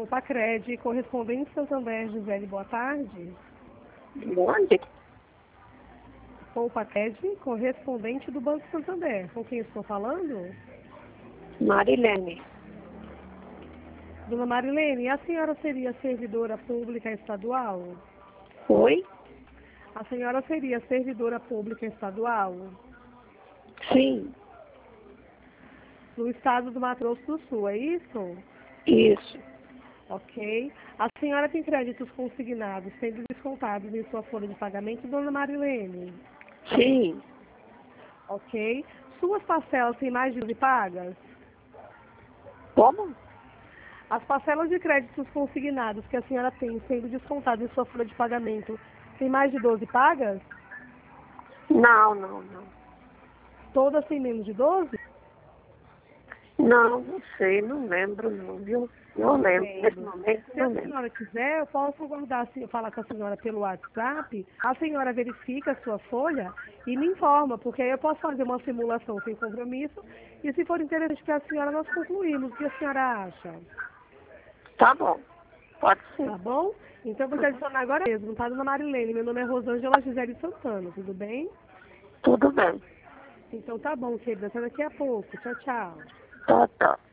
Pacred, correspondente Santander, Gisele, boa tarde. Onde? Pacred, correspondente do Banco Santander. Com quem estou falando? Marilene. Dona Marilene, a senhora seria servidora pública estadual? Oi? A senhora seria servidora pública estadual? Sim, No estado do Mato Grosso do Sul, é isso? isso. Ok. A senhora tem créditos consignados sendo descontados em sua folha de pagamento, dona Marilene? Sim. Ok. Suas parcelas têm mais de 12 pagas? Como? As parcelas de créditos consignados que a senhora tem sendo descontadas em sua folha de pagamento têm mais de 12 pagas? Não. Todas têm menos de 12? Não sei, não lembro não, viu? Não lembro, nesse Entendo. momento Se não a lembro. senhora quiser, eu posso aguardar, falar com a senhora pelo WhatsApp. A senhora verifica a sua folha e me informa, porque aí eu posso fazer uma simulação sem compromisso. E se for interessante para a senhora, nós concluímos. O que a senhora acha? Tá bom, pode Tá ser. bom? Então, vou te adicionar agora mesmo, tá, dona Marilene? Meu nome é Rosângela Gisele Santana, tudo bem? Tudo bem. Então, tá bom, querida. Até daqui a pouco. Tchau, tchau. Tá.